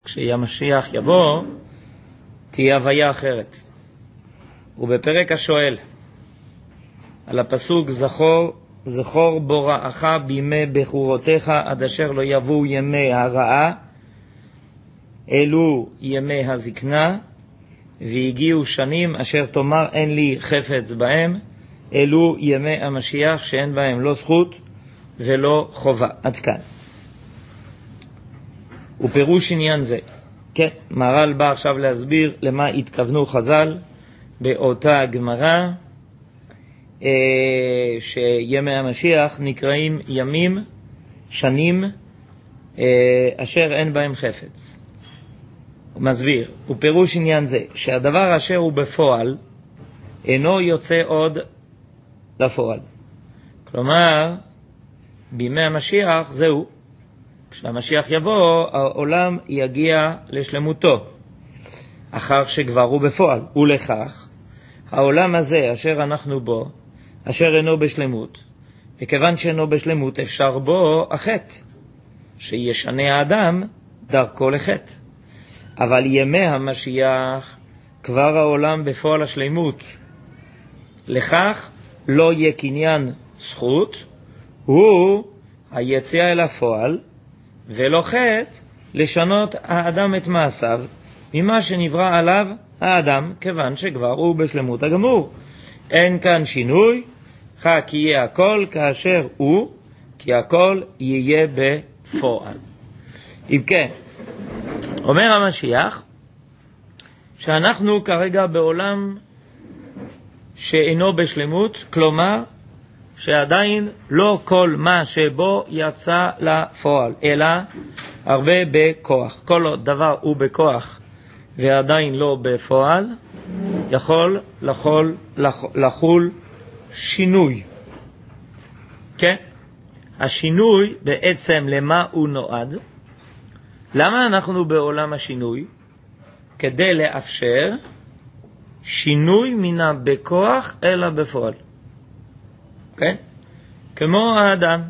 כשהמשיח יבוא, תהיה הוויה אחרת. ובפרק השואל, על הפסוק זכור בוראך בימי בחורותיך עד אשר לא יבואו ימי הרעה, אלו ימי הזקנה, והגיעו שנים אשר תאמר אין לי חפץ בהם, אלו ימי המשיח שאין בהם לא זכות ולא חובה. עד כאן. ופירוש עניין זה. כן, מהר"ל בא עכשיו להסביר למה התכוונו חז"ל באותה גמרא, שימי המשיח נקראים ימים, שנים, אשר אין בהם חפץ. הוא מסביר, ופירוש עניין זה, שהדבר אשר הוא בפועל, אינו יוצא עוד לפועל. כלומר, בימי המשיח זהו, כשהמשיח יבוא, העולם יגיע לשלמותו, אחר שכבר הוא בפועל. ולכך, העולם הזה אשר אנחנו בו, אשר אינו בשלמות, וכיוון שאינו בשלמות אפשר בו החטא, שישנה האדם דרכו לחטא. אבל ימי המשיח כבר העולם בפועל השלמות, לכך לא יהיה קניין זכות, הוא היציאה אל הפועל, ולא חטא לשנות האדם את מעשיו ממה שנברא עליו האדם, כיוון שכבר הוא בשלמות הגמור. אין כאן שינוי, כי יהיה הכל כאשר הוא, כי הכל יהיה בפועל. אם כן, אומר המשיח שאנחנו כרגע בעולם שאינו בשלמות, כלומר שעדיין לא כל מה שבו יצא לפועל, אלא הרבה בכוח. כל דבר הוא בכוח ועדיין לא בפועל, יכול לחול שינוי. כן? השינוי בעצם למה הוא נועד? למה אנחנו בעולם השינוי? כדי לאפשר שינוי מן הבכוח אלא בפועל. כן? כמו האדם,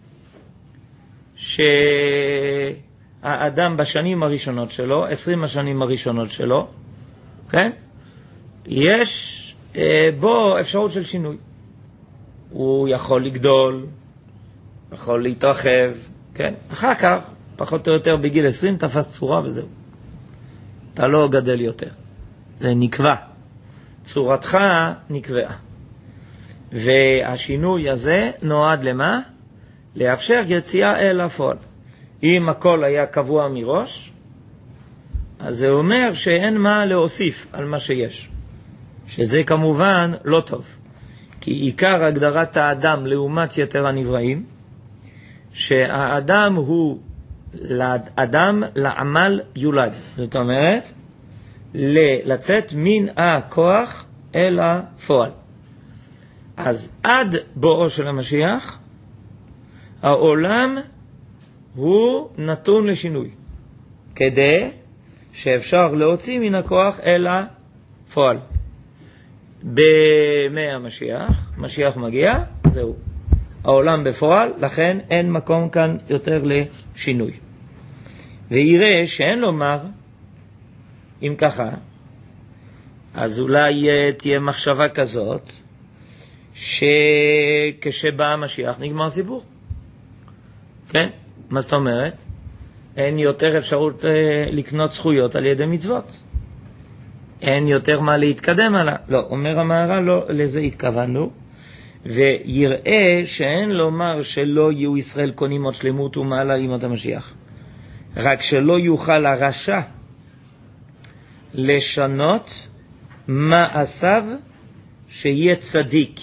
שהאדם בשנים הראשונות שלו, 20 השנים הראשונות שלו, כן? יש בו אפשרות של שינוי. הוא יכול לגדול, יכול להתרחב, כן? אחר כך, פחות או יותר בגיל 20, תפס צורה וזהו. אתה לא גדל יותר. זה נקבע. צורתך נקבעה. והשינוי הזה נועד למה? לאפשר יציאה אל הפועל. אם הכל היה קבוע מראש, אז זה אומר שאין מה להוסיף על מה שיש. שזה כמובן לא טוב. כי עיקר הגדרת האדם לעומת יתר הנבראים, שהאדם הוא אדם לעמל יולד. זאת אומרת, לצאת מן הכוח אל הפועל. אז עד בואו של המשיח, העולם הוא נתון לשינוי, כדי שאפשר להוציא מן הכוח אל הפועל. בימי המשיח, משיח מגיע, זהו. העולם בפועל, לכן אין מקום כאן יותר לשינוי. ויראה שאין לומר, אם ככה, אז אולי תהיה מחשבה כזאת, שכשבא המשיח נגמר סיפור. כן? מה זאת אומרת? אין יותר אפשרות לקנות זכויות על ידי מצוות. אין יותר מה להתקדם עליו. לא, אומר המהר"ל, לא לזה התכוונו. ויראה שאין לומר שלא יהיו ישראל קונים עוד שלמות ומעלה לימות המשיח. רק שלא יוכל הרשע לשנות מעשיו שיהיה צדיק.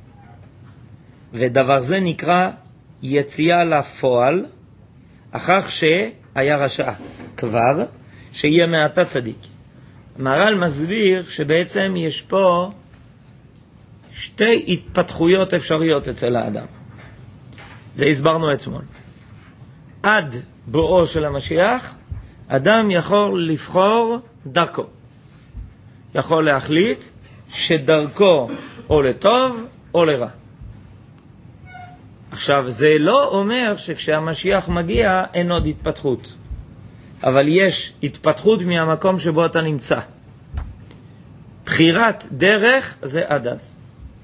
ודבר זה נקרא יציאה לפועל, אחר שהיה רשע כבר, שיהיה מעתה צדיק. המהר"ל מסביר שבעצם יש פה שתי התפתחויות אפשריות אצל האדם. זה הסברנו אתמול. עד בואו של המשיח, אדם יכול לבחור דרכו. יכול להחליט שדרכו או לטוב או לרע. עכשיו, זה לא אומר שכשהמשיח מגיע אין עוד התפתחות. אבל יש התפתחות מהמקום שבו אתה נמצא. בחירת דרך זה עד אז.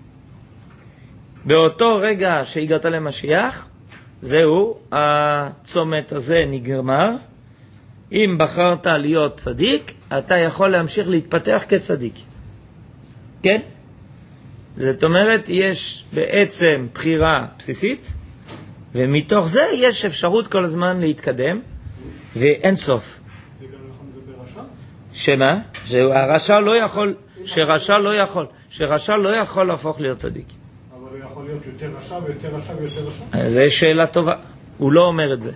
באותו רגע שהגעת למשיח, זהו, הצומת הזה נגמר. אם בחרת להיות צדיק, אתה יכול להמשיך להתפתח כצדיק. כן? זאת אומרת, יש בעצם בחירה בסיסית, ומתוך זה יש אפשרות כל הזמן להתקדם, ואין סוף. זה גם נכון לדבר רשע? שמה? שרשע לא יכול להפוך להיות צדיק. אבל הוא יכול להיות יותר רשע ויותר רשע ויותר רשע? זו שאלה טובה. הוא לא אומר את זה.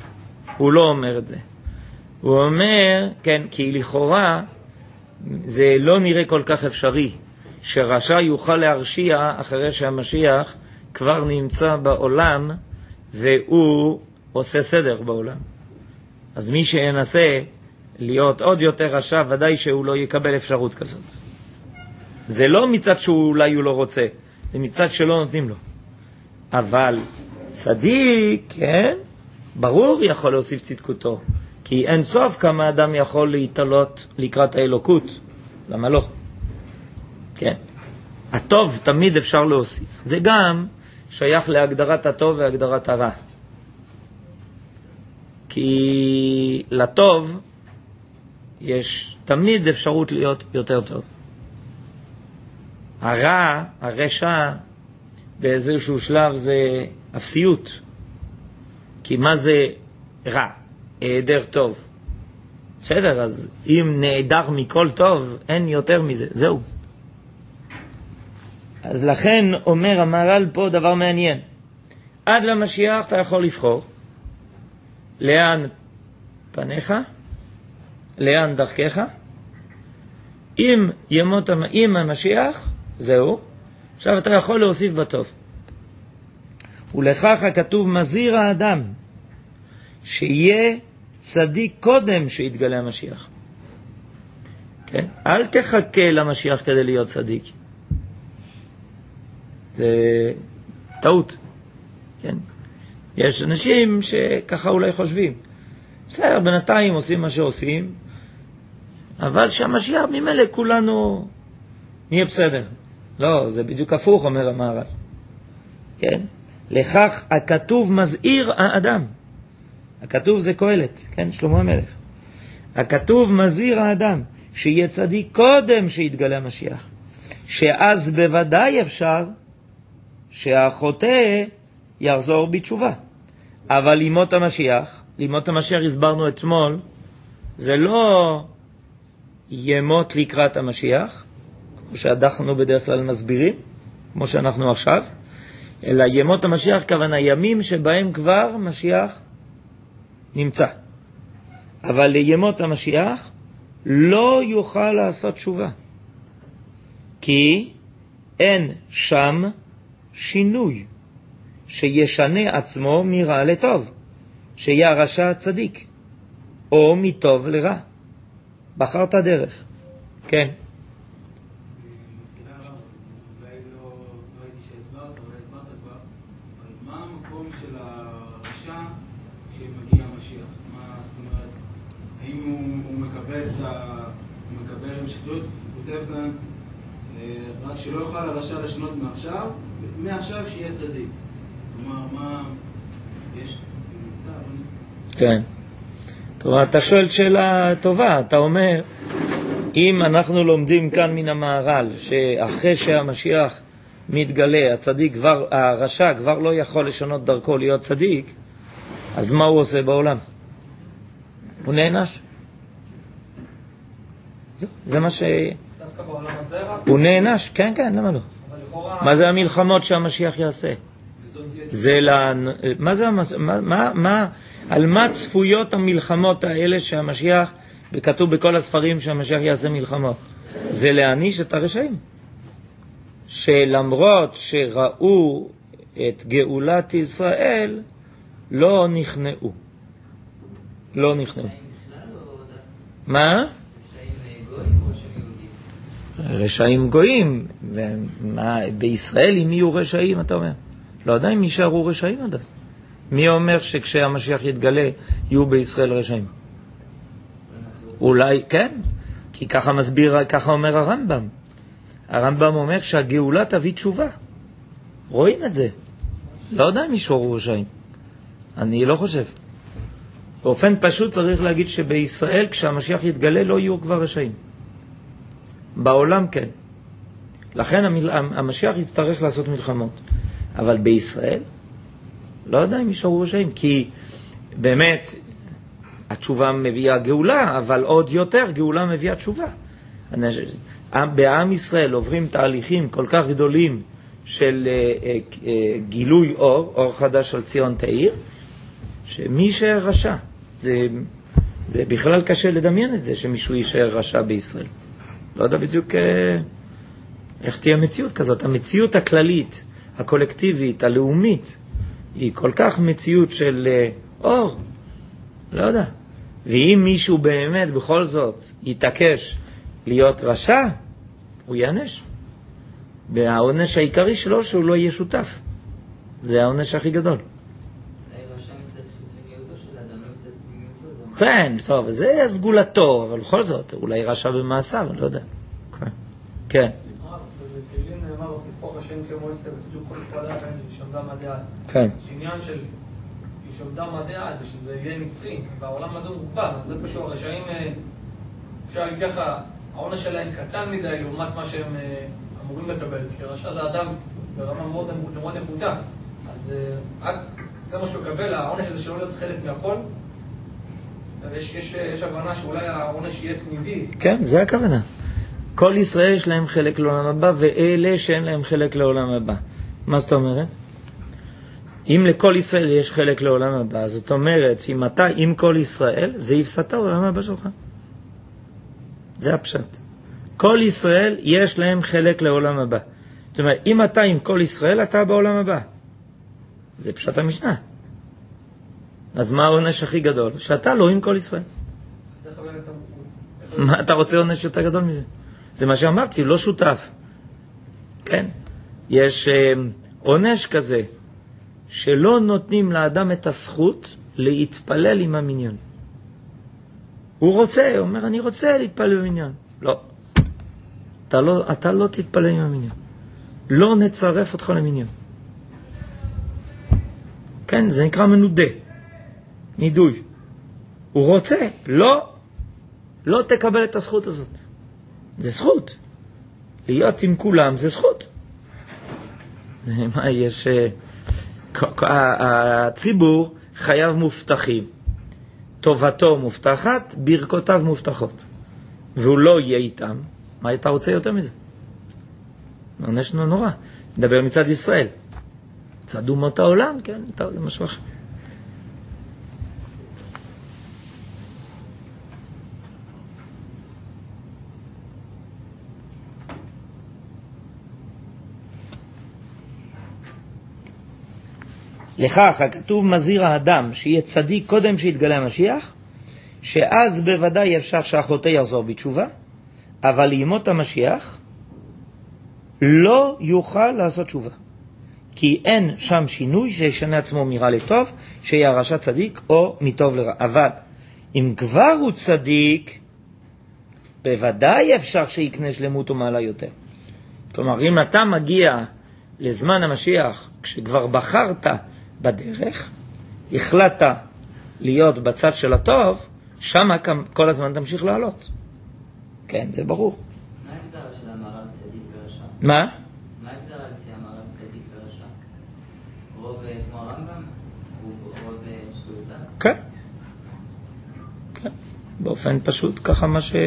הוא אומר, כן, כי לכאורה זה לא נראה כל כך אפשרי שרשע יוכל להרשיע אחרי שהמשיח כבר נמצא בעולם והוא עושה סדר בעולם. אז מי שינסה להיות עוד יותר רשע, ודאי שהוא לא יקבל אפשרות כזאת. זה לא מצד שאולי הוא לא רוצה, זה מצד שלא נותנים לו. אבל צדיק, כן, ברור יכול להוסיף צדקותו, כי אין סוף כמה אדם יכול להתעלות לקראת האלוקות. למה לא? כן. הטוב תמיד אפשר להוסיף. זה גם שייך להגדרת הטוב והגדרת הרע. כי לטוב יש תמיד אפשרות להיות יותר טוב. הרע, הרשע, באיזשהו שלב זה אפסיות. כי מה זה רע? היעדר טוב. בסדר, אז אם נעדר מכל טוב, אין יותר מזה. זהו. אז לכן אומר המהר"ל פה דבר מעניין. עד למשיח אתה יכול לבחור לאן פניך, לאן דרכך. אם ימות עם המשיח, זהו. עכשיו אתה יכול להוסיף בטוב. ולכך הכתוב מזהיר האדם שיהיה צדיק קודם שיתגלה המשיח. כן? אל תחכה למשיח כדי להיות צדיק. זה טעות. כן? יש אנשים שככה אולי חושבים. בסדר, בינתיים עושים מה שעושים, אבל שהמשיח ממילא כולנו נהיה בסדר. לא, זה בדיוק הפוך, אומר המהר"ל. כן? לכך הכתוב מזהיר האדם. הכתוב זה קהלת, כן? שלמה המלך. הכתוב מזהיר האדם שיהיה צדיק קודם שיתגלה המשיח. שאז בוודאי אפשר שהחוטא יחזור בתשובה. אבל לימות המשיח הסברנו אתמול, זה לא ימות לקראת המשיח, כמו שאנחנו בדרך כלל מסבירים, כמו שאנחנו עכשיו, אלא ימות המשיח כוונה ימים שבהם כבר משיח נמצא. אבל לימות המשיח לא יוכל לעשות תשובה. כי אין שם שינוי שישנה עצמו מרע לטוב, שיהיה הרשע צדיק, או מטוב לרע. בחרת דרך. כן. רק שלא יוכל הרשע לשנות מעכשיו שיהיה צדיק. כלומר, מה יש? נמצא, לא נמצא. כן. טוב, אתה שואל שאלה טובה. אתה אומר, אם אנחנו לומדים כאן מן המהר"ל, שאחרי שהמשיח מתגלה, הרשע כבר לא יכול לשנות דרכו להיות צדיק, אז מה הוא עושה בעולם? הוא נענש. זה מה ש... דווקא בעולם הזה רק? הוא נענש, כן, כן, למה לא? מה זה המלחמות שהמשיח יעשה? זה מה זה על מה צפויות המלחמות האלה שהמשיח, וכתוב בכל הספרים שהמשיח יעשה מלחמות? זה להעניש את הרשעים. שלמרות שראו את גאולת ישראל, לא נכנעו. לא נכנעו. מה? רשעים גויים. בישראל אם יהיו רשעים, אתה אומר? לא יודע אם יישארו רשעים עד אז. מי אומר שכשהמשיח יתגלה יהיו בישראל רשעים? אולי, כן, כי ככה מסביר, ככה אומר הרמב"ם. הרמב"ם אומר שהגאולה תביא תשובה. רואים את זה. לא יודע אם ישורו רשעים. אני לא חושב. באופן פשוט צריך להגיד שבישראל כשהמשיח יתגלה לא יהיו כבר רשעים. בעולם כן. לכן המשיח יצטרך לעשות מלחמות. אבל בישראל לא יודע אם ישורו רשעים. כי באמת התשובה מביאה גאולה, אבל עוד יותר גאולה מביאה תשובה. בעם ישראל עוברים תהליכים כל כך גדולים של גילוי אור חדש על ציון תאיר, שמי יישאר רשע. זה בכלל קשה לדמיין את זה, שמישהו יישאר רשע בישראל. לא יודע בדיוק איך תהיה מציאות כזאת. המציאות הכללית, הקולקטיבית, הלאומית, היא כל כך מציאות של אור. לא יודע. ואם מישהו באמת בכל זאת יתעקש להיות רשע, הוא יענש. והעונש העיקרי שלו שהוא לא יהיה שותף. זה העונש הכי גדול. כן, טוב, זה סגולתו, אבל בכל זאת, אולי רשע במעשיו, אני לא יודע. כן. בתהילים נאמר, לפוך השם כמו אסתר, וצדוק כל פועלה, וישמדה מדעת. כן. יש עניין של ישמדה מדעת, ושזה יהיה נצחי, והעולם הזה הוא מוגבל, אז זה פשוט, הרשעים, אפשר להגיד ככה, העונש שלהם קטן מדי לעומת מה שהם אמורים לקבל, כי רשע זה אדם ברמה מאוד נחותה, אז זה מה שהוא יקבל, העונש הזה שלא להיות חלק מהכל, יש הבנה שאולי העונש יהיה תמידי. כן, זה הכוונה. כל ישראל יש להם חלק לעולם הבא, ואלה שאין להם חלק לעולם הבא. מה זאת אומרת? אם לכל ישראל יש חלק לעולם הבא, זאת אומרת, אם אתה עם כל ישראל, זה יפסת העולם הבא שלך. זה הפשט. כל ישראל יש להם חלק לעולם הבא. זאת אומרת, אם אתה עם כל ישראל, אתה בעולם הבא. זה פשט המשנה. אז מה העונש הכי גדול? שאתה לא עם כל ישראל. מה אתה רוצה עונש יותר גדול מזה? זה מה שאמרתי, לא שותף. כן? יש עונש כזה, שלא נותנים לאדם את הזכות להתפלל עם המניין. הוא רוצה, הוא אומר, אני רוצה להתפלל במניין. לא. אתה לא תתפלל עם המניין. לא נצרף אותך למניין. כן, זה נקרא מנודה. נידוי. הוא רוצה, לא תקבל את הזכות הזאת. זה זכות. להיות עם כולם זה זכות. זה מה יש... הציבור חייו מובטחים. טובתו מובטחת, ברכותיו מובטחות. והוא לא יהיה איתם. מה אתה רוצה יותר מזה? עונש נורא. נדבר מצד ישראל. מצד אומות העולם, כן, זה משהו אחר. לכך הכתוב מזהיר האדם שיהיה צדיק קודם שיתגלה המשיח, שאז בוודאי אפשר שהחוטא יחזור בתשובה, אבל לימות המשיח לא יוכל לעשות תשובה, כי אין שם שינוי שישנה עצמו מרע לטוב, שיהיה הרשע צדיק או מטוב לרע. אבל אם כבר הוא צדיק, בוודאי אפשר שיקנה שלמות ומעלה יותר. כלומר, אם אתה מגיע לזמן המשיח, כשכבר בחרת בדרך, החלטת להיות בצד של הטוב, שם כל הזמן תמשיך לעלות. כן, זה ברור. מה ההגדרה של המערב צדיק ורשע? מה? מה ההגדרה לפי המערב צדיק ורשע? רוב כמו הרמב"ם? רוב שטותה? כן. כן. באופן פשוט ככה מה ש...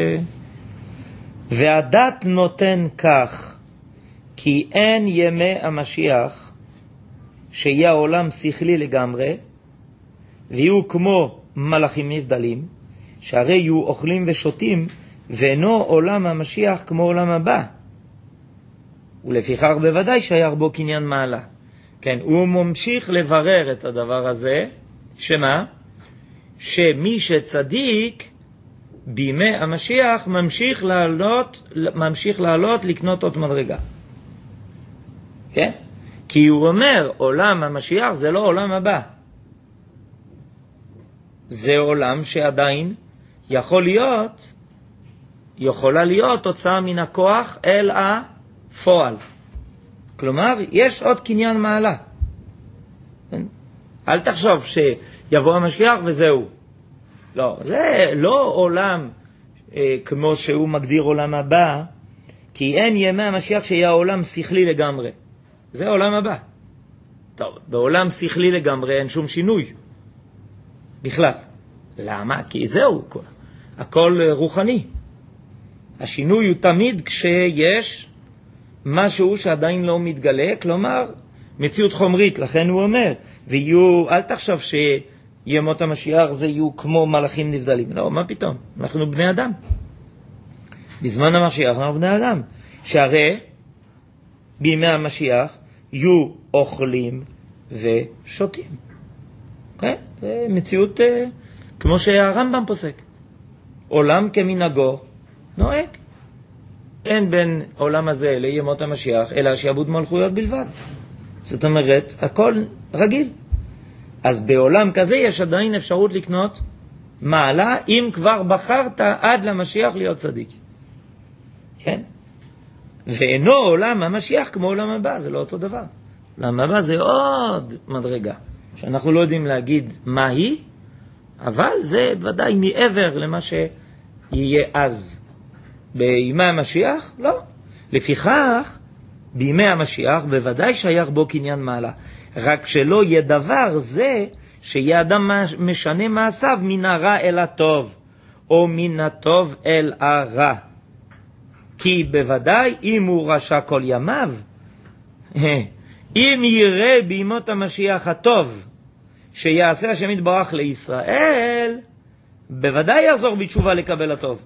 והדת נותן כך, כי אין ימי המשיח שיהיה העולם שכלי לגמרי, ויהיו כמו מלאכים נבדלים, שהרי יהיו אוכלים ושותים, ואינו עולם המשיח כמו עולם הבא. ולפיכך בוודאי שהיה בו קניין מעלה. כן, הוא ממשיך לברר את הדבר הזה, שמה? שמי שצדיק בימי המשיח ממשיך לעלות לקנות עוד מדרגה. כן? כי הוא אומר, עולם המשיח זה לא עולם הבא. זה עולם שעדיין יכולה להיות תוצאה מן הכוח אל הפועל. כלומר, יש עוד קניין מעלה. אל תחשוב שיבוא המשיח וזהו. לא, זה לא עולם כמו שהוא מגדיר עולם הבא, כי אין ימי המשיח שיהיה עולם שכלי לגמרי. זה עולם הבא. טוב, בעולם שכלי לגמרי אין שום שינוי. בכלל. למה? כי זהו, הכל רוחני. השינוי הוא תמיד כשיש משהו שעדיין לא מתגלה, כלומר, מציאות חומרית. לכן הוא אומר, אל תחשב שימות המשיח זה יהיו כמו מלאכים נבדלים. לא, מה פתאום? אנחנו בני אדם. בזמן המשיח אנחנו בני אדם. שהרי בימי המשיח יהיו אוכלים ושותים. כן? זה מציאות כמו שהרמב"ם פוסק. עולם כמנהגו נוהג. אין בין עולם הזה לימות המשיח אלא שיעבוד מלכויות בלבד. זאת אומרת, הכל רגיל. אז בעולם כזה יש עדיין אפשרות לקנות מעלה, אם כבר בחרת עד למשיח להיות צדיק. כן? ואינו עולם המשיח כמו עולם הבא, זה לא אותו דבר. עולם הבא זה עוד מדרגה, שאנחנו לא יודעים להגיד מה היא, אבל זה ודאי מעבר למה שיהיה אז. בימי המשיח? לא. לפיכך, בימי המשיח בוודאי שייך בו קניין מעלה. רק שלא יהיה דבר זה שיהיה אדם משנה מעשיו מן הרע אל הטוב, או מן הטוב אל הרע. כי בוודאי אם הוא רשע כל ימיו, אם יראה בימות המשיח הטוב שיעשה השם יתברך לישראל, בוודאי יחזור בתשובה לקבל הטוב.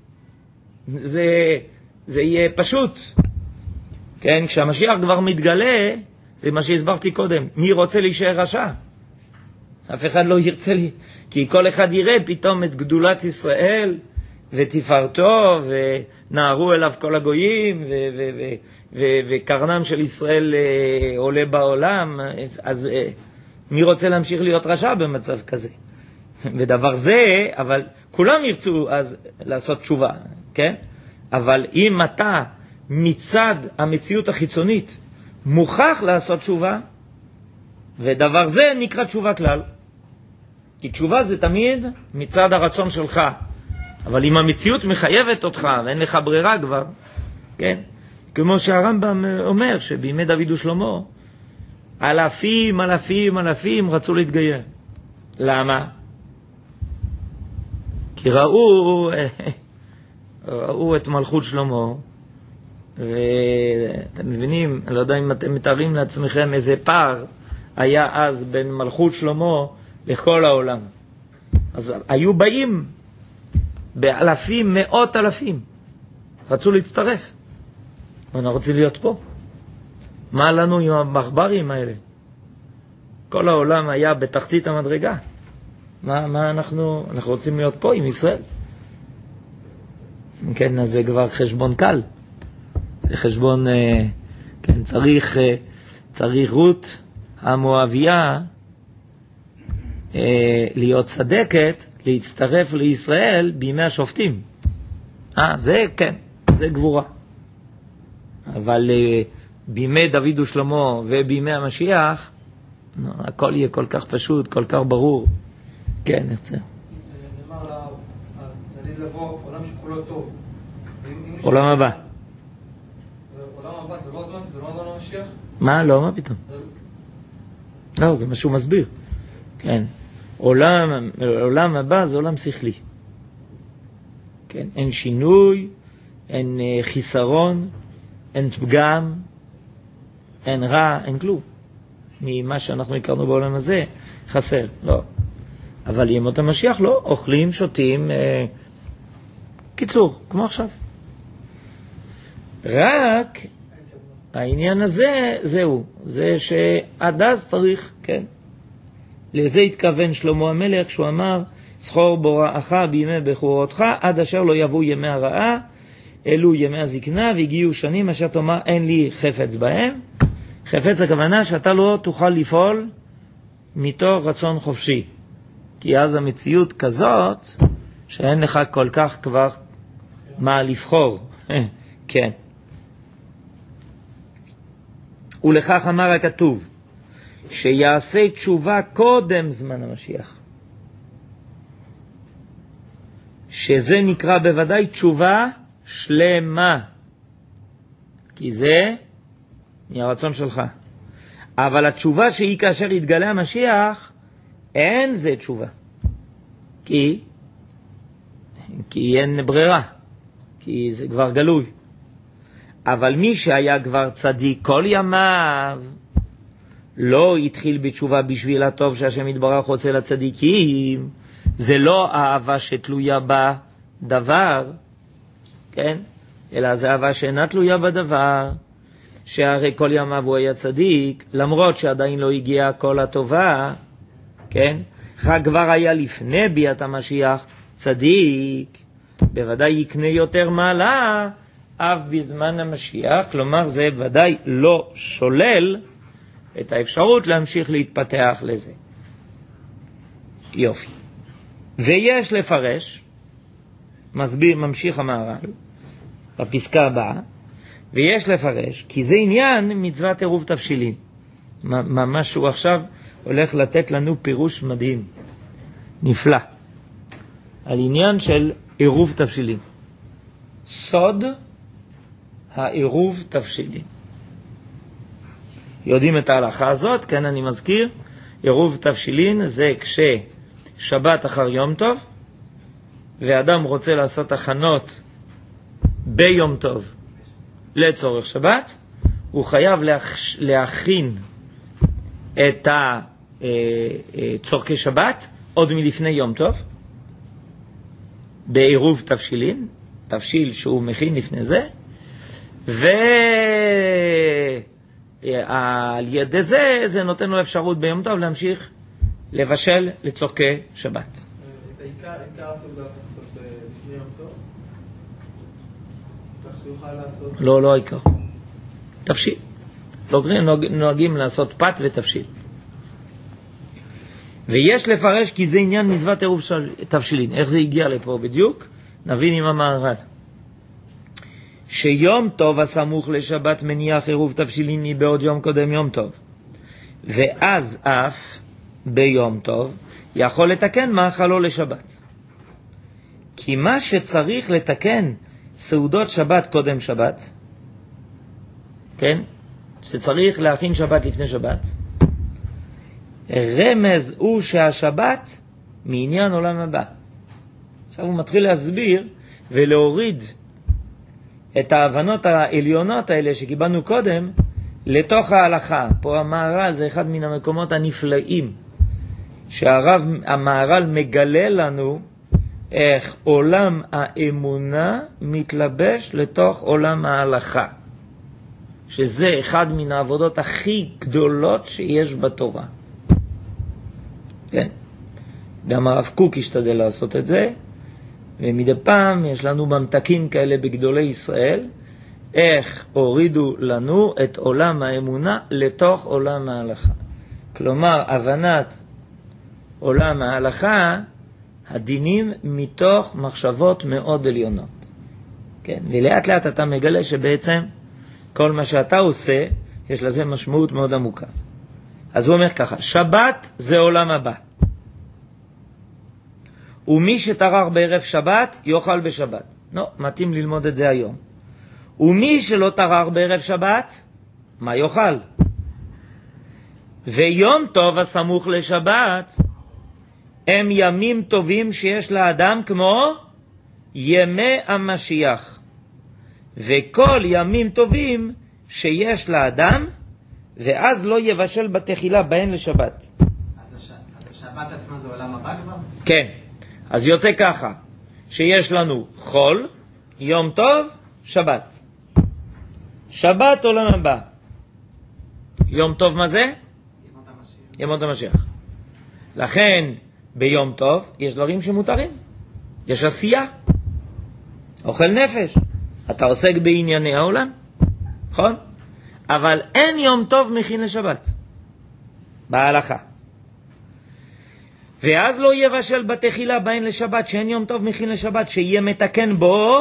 זה יהיה פשוט. כן, כשהמשיח כבר מתגלה, זה מה שהסברתי קודם, מי רוצה להישאר רשע? אף אחד לא ירצה לי, כי כל אחד יראה פתאום את גדולת ישראל ותפארתו, ונערו אליו כל הגויים, וקרנם של ישראל עולה בעולם. אז מי רוצה להמשיך להיות רשע במצב כזה? ודבר זה, אבל כולם ירצו אז לעשות תשובה, כן? אבל אם אתה מצד המציאות החיצונית מוכרח לעשות תשובה, ודבר זה נקרא תשובה כלל. כי תשובה זה תמיד מצד הרצון שלך. אבל אם המציאות מחייבת אותך ואין לך ברירה כבר, כן? כמו שהרמב"ם אומר שבימי דוד ושלמה אלפים רצו להתגייר. למה? כי ראו את מלכות שלמה, ואתם מבינים, אני לא יודע אם אתם מתארים לעצמכם איזה פער היה אז בין מלכות שלמה לכל העולם. אז היו באים באלפים, מאות אלפים, רצו להצטרף. ואנחנו רוצים להיות פה. מה לנו עם המחברים האלה? כל העולם היה בתחתית המדרגה. מה אנחנו רוצים להיות פה עם ישראל? כן, אז זה כבר חשבון קל. זה חשבון, כן, צריך רות המואביה להיות צדקת, להצטרף לישראל בימי השופטים. זה כן, זה גבורה. אבל בימי דוד ושלמה ובימי המשיח, הכל יהיה כל כך פשוט, כל כך ברור. כן, נרצה. נאמר לעתיד לבוא עולם שכולו טוב. עולם הבא. עולם הבא זה לא הזמן המשיח? מה? לא, מה פתאום? לא, זה משהו מסביר. כן. עולם הבא זה עולם שכלי. כן, אין שינוי, אין חיסרון, אין פגם, אין רע, אין כלום. ממה שאנחנו הכרנו בעולם הזה, חסר, לא. אבל ימות המשיח לא, אוכלים, שותים, קיצור, כמו עכשיו. רק העניין הזה, זהו, זה שעד אז צריך, כן. לזה התכוון שלמה המלך, שהוא אמר, זכור בוראך בימי בחורותך, עד אשר לא יבואו ימי הרעה, אלו ימי הזקנה, והגיעו שנים אשר תאמר, אין לי חפץ בהם. חפץ הכוונה שאתה לא תוכל לפעול מתוך רצון חופשי. כי אז המציאות כזאת, שאין לך כל כך כבר מה לבחור. כן. ולכך אמר הכתוב, שיעשה תשובה קודם זמן המשיח. שזה נקרא בוודאי תשובה שלמה. כי זה מהרצון שלך. אבל התשובה שהיא כאשר יתגלה המשיח, אין זה תשובה. כי אין ברירה. כי זה כבר גלוי. אבל מי שהיה כבר צדיק כל ימיו, לא התחיל בתשובה בשביל הטוב שהשם יתברך רוצה לצדיקים. זה לא אהבה שתלויה בדבר, כן? אלא זה אהבה שאינה תלויה בדבר, שהרי כל ימיו הוא היה צדיק, למרות שעדיין לא הגיעה כל הטובה, כן? כבר היה לפני ביאת המשיח צדיק, בוודאי יקנה יותר מעלה, אף בזמן המשיח, כלומר זה ודאי לא שולל את האפשרות להמשיך להתפתח לזה. יופי. ויש לפרש, ממשיך המהר"ל, בפסקה הבאה, ויש לפרש, כי זה עניין מצוות עירוב תבשילין. ממש הוא עכשיו הולך לתת לנו פירוש מדהים, נפלא, על עניין של עירוב תבשילין. סוד העירוב תבשילין. יודעים את ההלכה הזאת, כן, אני מזכיר, עירוב תבשילין זה כששבת אחר יום טוב, ואדם רוצה לעשות הכנות ביום טוב לצורך שבת, הוא חייב להכין את צורכי שבת עוד מלפני יום טוב, בעירוב תבשילין, תבשיל שהוא מכין לפני זה, ועל ידי זה נותן לו אפשרות ביום טוב להמשיך לבשל לצורכי שבת. את העיקר הסעודה צריך לעשות לפני יום טוב? כך שיוכל לעשות... לא העיקר. תבשיל. נוהגים לעשות פת ותבשיל. ויש לפרש כי זה עניין מצוות עירוב תבשילין. איך זה הגיע לפה בדיוק? נבין עם המהר"ל. שיום טוב הסמוך לשבת מניח עירוב תבשילין בעוד יום קודם יום טוב. ואז אף ביום טוב יכול לתקן מאכלו לשבת. כי מה שצריך לתקן סעודות שבת קודם שבת, כן? שצריך להכין שבת לפני שבת, רמז הוא שהשבת מעניין עולם הבא. עכשיו הוא מתחיל להסביר ולהוריד את ההבנות העליונות האלה שקיבלנו קודם לתוך ההלכה. פה המהר"ל זה אחד מן המקומות הנפלאים שהמהר"ל מגלה לנו איך עולם האמונה מתלבש לתוך עולם ההלכה, שזה אחד מן העבודות הכי גדולות שיש בתורה. כן, גם הרב קוק השתדל לעשות את זה, ומדי פעם יש לנו ממתקים כאלה בגדולי ישראל, איך הורידו לנו את עולם האמונה לתוך עולם ההלכה. כלומר, הבנת עולם ההלכה, הדינים מתוך מחשבות מאוד עליונות. כן, ולאט לאט אתה מגלה שבעצם כל מה שאתה עושה, יש לזה משמעות מאוד עמוקה. אז הוא אומר ככה, שבת זה עולם הבא. ומי שטרח בערב שבת, יאכל בשבת. לא, מתאים ללמוד את זה היום. ומי שלא טרח בערב שבת, מה יאכל? ויום טוב הסמוך לשבת, הם ימים טובים שיש לאדם כמו ימי המשיח. וכל ימים טובים שיש לאדם, ואז לא יבשל בתחילה בהן לשבת. אז השבת עצמה זה עולם הבא כבר? כן. אז יוצא ככה, שיש לנו חול, יום טוב, שבת. שבת עולם הבא. יום טוב מה זה? ימות המשיח. לכן ביום טוב יש דברים שמותרים. יש עשייה. אוכל נפש. אתה עוסק בענייני העולם. נכון? אבל אין יום טוב מכין לשבת. בהלכה. ואז לא יבשל בתחילה בהן לשבת, שאין יום טוב מכין לשבת, שיהיה מתקן בו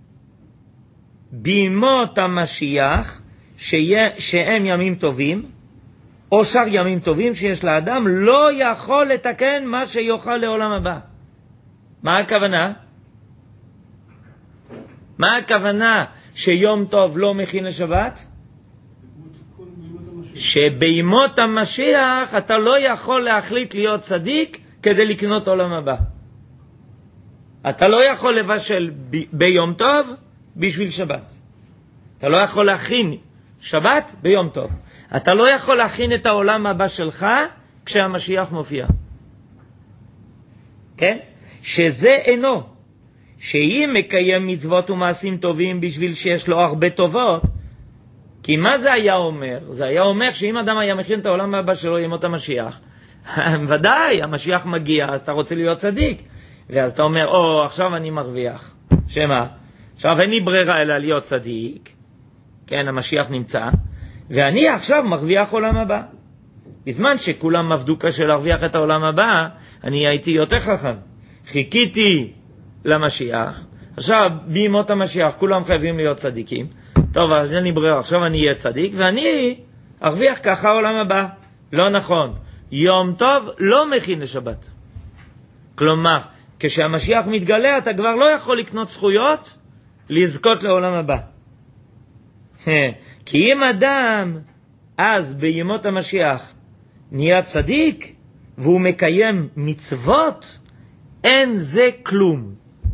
בימות המשיח, שהם ימים טובים, או שאר ימים טובים שיש לאדם, לא יכול לתקן מה שיוכל לעולם הבא. מה הכוונה? מה הכוונה שיום טוב לא מכין לשבת? שבימות המשיח אתה לא יכול להחליט להיות צדיק כדי לקנות עולם הבא. אתה לא יכול לבשל ביום טוב בשביל שבת. אתה לא יכול להכין שבת ביום טוב. אתה לא יכול להכין את העולם הבא שלך כשהמשיח מופיע. כן? שזה אינו. שאם מקיים מצוות ומעשים טובים בשביל שיש לו הרבה טובות, כי מה זה היה אומר? זה היה אומר שאם אדם היה מכין את העולם הבא שלו ימות המשיח, ודאי, המשיח מגיע, אז אתה רוצה להיות צדיק. ואז אתה אומר, עכשיו אני מרוויח. שמה? עכשיו אין לי ברירה אלא להיות צדיק. כן, המשיח נמצא. ואני עכשיו מרוויח עולם הבא. בזמן שכולם עבדו קשה להרוויח את העולם הבא, אני הייתי יותר חכם. חיכיתי למשיח. עכשיו, בימות המשיח, כולם חייבים להיות צדיקים. טוב, אז אין לי ברירה, עכשיו אני אהיה צדיק, ואני ארוויח ככה עולם הבא. לא נכון. יום טוב לא מכין לשבת. כלומר, כשהמשיח מתגלה, אתה כבר לא יכול לקנות זכויות לזכות לעולם הבא. כי אם אדם אז בימות המשיח נהיה צדיק והוא מקיים מצוות, אין זה כלום.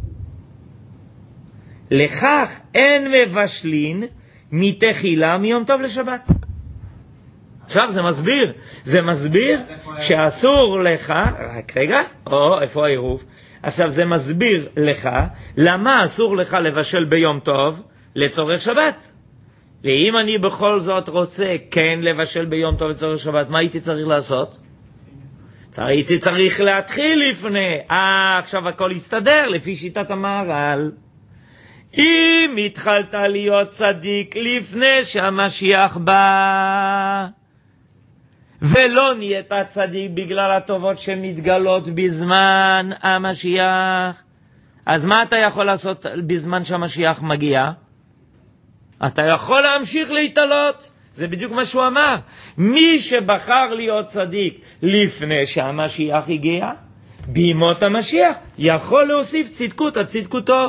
לכך אין מבשלין מתחילה מיום טוב לשבת. עכשיו זה מסביר שאסור לך, רק רגע, איפה העירוב? עכשיו זה מסביר לך למה אסור לך לבשל ביום טוב לצורך שבת. ואם אני בכל זאת רוצה כן לבשל ביום טוב לצורך שבת, מה הייתי צריך לעשות? הייתי צריך להתחיל לפני. עכשיו הכל יסתדר לפי שיטת המהר"ל. אם התחלת להיות צדיק לפני שהמשיח בא, ולא נהיית צדיק בגלל הטובות שמתגלות בזמן המשיח, אז מה אתה יכול לעשות בזמן שהמשיח מגיע? אתה יכול להמשיך להתעלות. זה בדיוק מה שהוא אמר. מי שבחר להיות צדיק לפני שהמשיח הגיע, בימות המשיח יכול להוסיף צדקות עד צדקותו.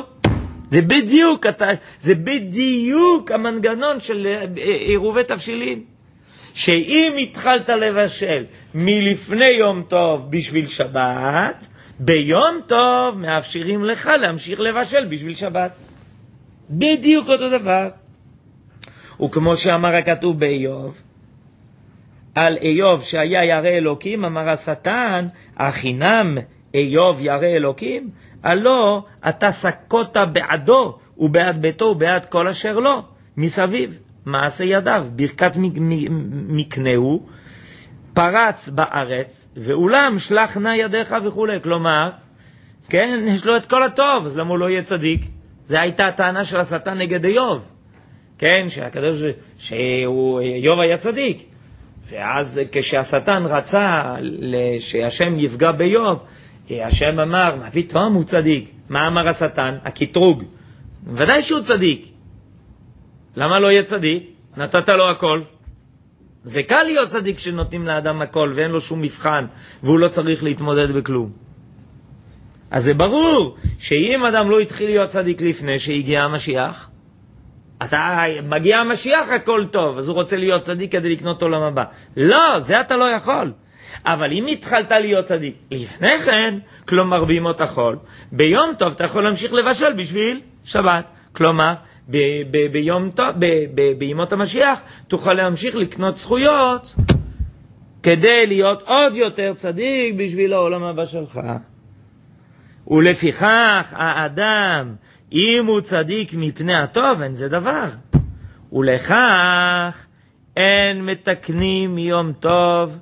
זה בדיוק המנגנון של עירובי תבשילין. שאם התחלת לבשל מלפני יום טוב בשביל שבת, ביום טוב מאפשרים לך להמשיך לבשל בשביל שבת. בדיוק אותו דבר. וכמו שאמר הכתוב באיוב, על איוב שהיה ירא אלוקים, אמר השטן, החינם איוב ירא אלוקים, הלא אתה סקות בעדו ובעד ביתו ובעד כל אשר לו מסביב. מעשה ידיו, ברכת מקנהו, פרץ בארץ, ואולם שלח נא ידיך וכו'. כלומר, כן, יש לו את כל הטוב, אז למה הוא לא יהיה צדיק? זו הייתה הטענה של השטן נגד איוב. כן, איוב היה צדיק. ואז כשהשטן רצה שהשם יפגע באיוב, השם אמר, מה פתאום הוא צדיק? מה אמר השטן? הקטרוג. ודאי שהוא צדיק. למה לא יהיה צדיק? נתת לו הכל. זה קל להיות צדיק שנותנים לאדם הכל ואין לו שום מבחן והוא לא צריך להתמודד בכלום. אז זה ברור שאם אדם לא התחיל להיות צדיק לפני שהגיע המשיח, מגיע המשיח הכל טוב, אז הוא רוצה להיות צדיק כדי לקנות עולם הבא. לא, זה אתה לא יכול. אבל אם התחלת להיות צדיק לפני כן, כלומר בימות החול, ביום טוב אתה יכול להמשיך לבשל בשביל שבת. כלומר, בימות המשיח תוכל להמשיך לקנות זכויות כדי להיות עוד יותר צדיק בשביל העולם הבא שלך. ולפיכך האדם, אם הוא צדיק מפני הטוב, אין זה דבר. ולכך אין מתקנים מיום טוב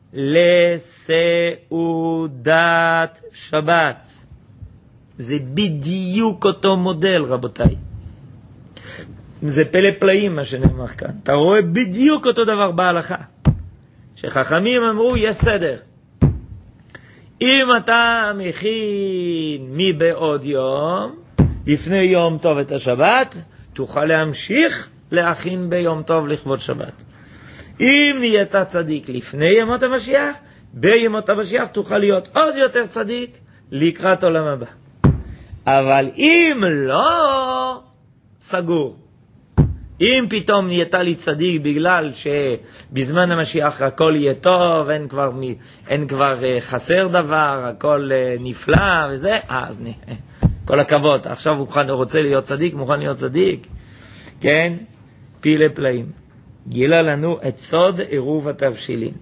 לסעודת שבת. זה בדיוק אותו מודל, רבותיי. זה פלא פלאים מה שנאמר כאן. אתה רואה בדיוק אותו דבר בהלכה. שחכמים אמרו, יש סדר. אם אתה מכין מבעוד יום, לפני יום טוב את השבת, תוכל להמשיך להכין ביום טוב לכבוד שבת. אם נהיית צדיק לפני ימות המשיח, בימות המשיח תוכל להיות עוד יותר צדיק לקראת עולם הבא. אבל אם לא, סגור. אם פתאום נהייתה לי צדיק בגלל שבזמן המשיח הכל יהיה טוב, אין כבר חסר דבר, הכל נפלא וזה, אז כל הכבוד, עכשיו הוא רוצה להיות צדיק, מוכן להיות צדיק. כן? פילי פלאים. גילה לנו את סוד עירוב התבשילין.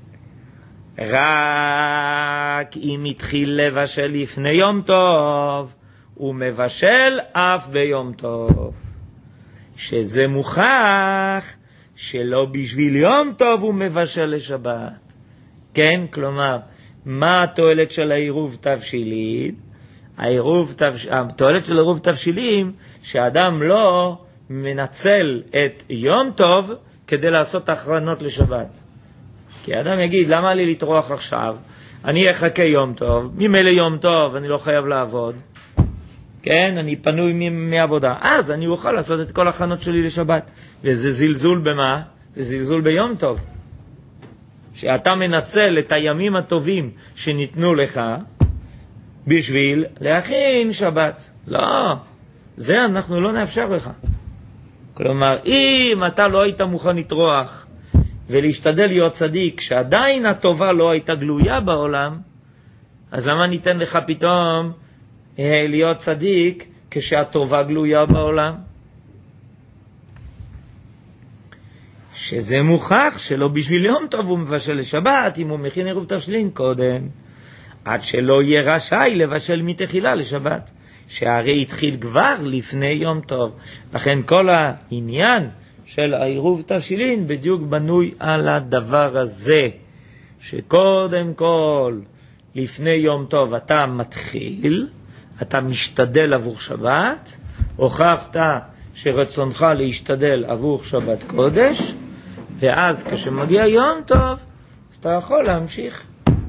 רק אם התחיל לבשל לפני יום טוב, הוא מבשל אף ביום טוב. שזה מוכח שלא בשביל יום טוב הוא מבשל לשבת. כן? כלומר, מה התועלת של העירוב תבשילין? התועלת של עירוב תבשילים, שהאדם לא מנצל את יום טוב כדי לעשות הכנות לשבת. כי האדם יגיד, למה לי לטרוח עכשיו? אני אחכה יום טוב, ממילא יום טוב אני לא חייב לעבוד. כן, אני פנוי מעבודה. אז אני אוכל לעשות את כל הכנות שלי לשבת. וזה זלזול במה? זה זלזול ביום טוב. שאתה מנצל את הימים הטובים שניתנו לך בשביל להכין שבת. לא, זה אנחנו לא נאפשר לך. כלומר, אם אתה לא היית מוכן לטרוח ולהשתדל להיות צדיק, שעדיין הטובה לא הייתה גלויה בעולם, אז למה ניתן לך פתאום להיות צדיק כשהטובה גלויה בעולם? שזה מוכח שלא בשביל יום טוב הוא מבשל לשבת, אם הוא מכין עירוב תבשילין קודם, עד שלא יהיה רשאי לבשל מתחילה לשבת, שהרי התחיל כבר לפני יום טוב. לכן כל העניין של העירוב תבשילין בדיוק בנוי על הדבר הזה, שקודם כל לפני יום טוב אתה מתחיל, אתה משתדל עבור שבת, הוכחת שרצונך להשתדל עבור שבת קודש, ואז כשמגיע יום טוב, אז אתה יכול להמשיך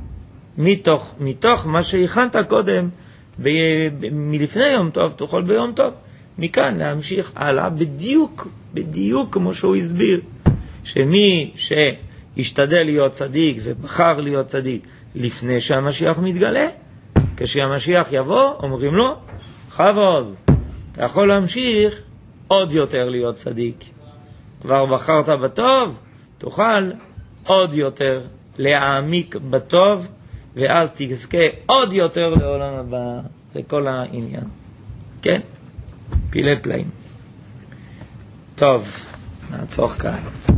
מתוך מה שהכנת קודם, מלפני יום טוב, תוכל ביום טוב, מכאן להמשיך הלאה, בדיוק כמו שהוא הסביר, שמי שישתדל להיות צדיק ובחר להיות צדיק לפני שהמשיח מתגלה, כשהמשיח יבוא, אומרים לו, חבוד, אתה יכול להמשיך עוד יותר להיות צדיק. כבר בחרת בטוב, תוכל עוד יותר להעמיק בטוב, ואז תזכה עוד יותר לעולם הבא, לכל העניין. כן? פילי פלאים. טוב, נעצור כאן.